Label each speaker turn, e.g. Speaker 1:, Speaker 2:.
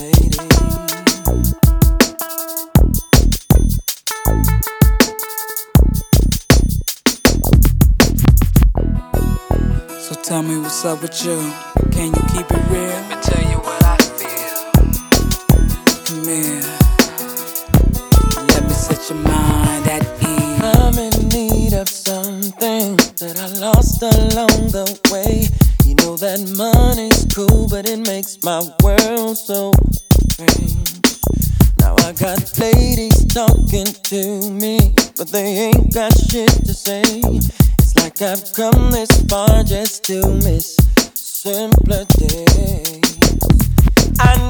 Speaker 1: lady.
Speaker 2: So tell me what's up with you. Can you keep it real?
Speaker 1: Let me tell you what I feel.
Speaker 2: Come here. Let me set your mind at ease.
Speaker 1: I'm in need of something that I lost along the way. You know that money's cool, but it makes my world so strange. Now I got ladies talking to me, but they ain't got shit to say. It's like I've come this far just to miss simpler days. I